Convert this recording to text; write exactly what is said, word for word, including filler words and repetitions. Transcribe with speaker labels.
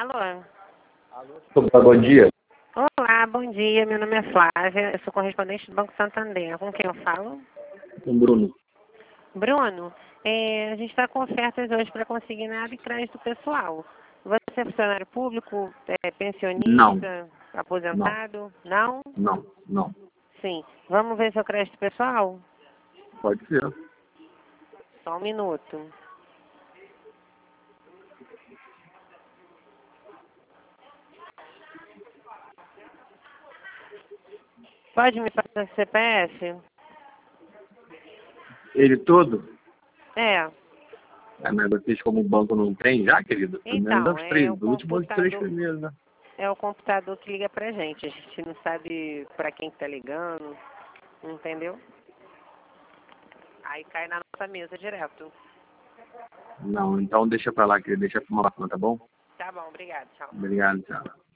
Speaker 1: Alô?
Speaker 2: Opa, bom dia.
Speaker 1: Olá, bom dia. Meu nome é Flávia. Eu sou correspondente do Banco Santander. Com quem eu falo?
Speaker 2: Com Bruno.
Speaker 1: Bruno, é, a gente está com ofertas hoje para consignar e crédito pessoal. Você é funcionário público, é, pensionista,
Speaker 2: Não.
Speaker 1: aposentado? Não.
Speaker 2: Não, não.
Speaker 1: Sim. Vamos ver seu crédito pessoal?
Speaker 2: Pode ser.
Speaker 1: Só um minuto. Pode me passar o C P F?
Speaker 2: Ele todo?
Speaker 1: É.
Speaker 2: É, mas vocês como o banco não tem já, querido? Pelo menos
Speaker 1: Então,
Speaker 2: os
Speaker 1: é
Speaker 2: três,
Speaker 1: o
Speaker 2: os últimos três
Speaker 1: computador,
Speaker 2: primeiros, né?
Speaker 1: é o computador que liga pra gente. A gente não sabe pra quem que tá ligando, entendeu? Aí cai na nossa mesa direto.
Speaker 2: Não, então deixa pra lá, querido. Deixa pra uma próxima, tá bom?
Speaker 1: Tá bom, obrigado, tchau.
Speaker 2: Obrigado, tchau.